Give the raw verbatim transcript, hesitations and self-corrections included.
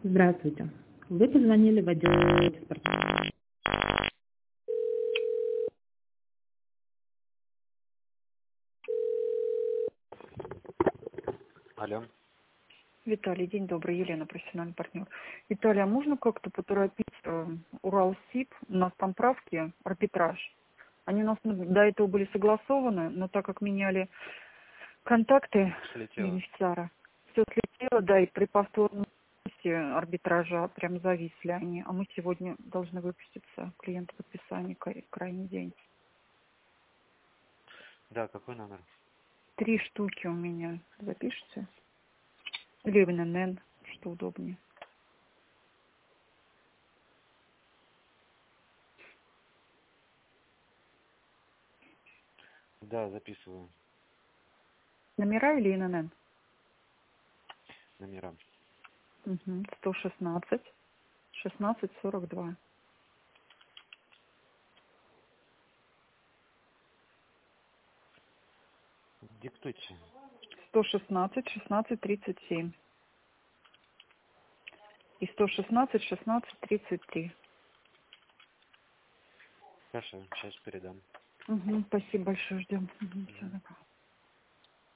Здравствуйте. Вы позвонили в отдел спорта. Алло. Виталий, день добрый, Елена, профессиональный партнер. Виталий, а можно как-то поторопить э, Уралсиб? У нас там правки, арбитраж. Они у нас ну, до этого были согласованы, но так как меняли контакты Слетело. бенефициара, все слетело, да, и при повторном записи арбитража прям зависли они. А мы сегодня должны выпуститься, клиенту подписания, край- крайний день. Да, какой номер? Три штуки у меня. Запишите? Или в эн эн эн, что удобнее. Да, записываю Номера или эн эн эн? номера. Угу. сто шестнадцать, шестнадцать сорок два. Диктуйте. сто шестнадцать, шестнадцать тридцать семь. И сто шестнадцать, шестнадцать тридцать три. Хорошо, сейчас передам. Угу. Спасибо большое, ждем. Угу. Всего Мгм. доброго.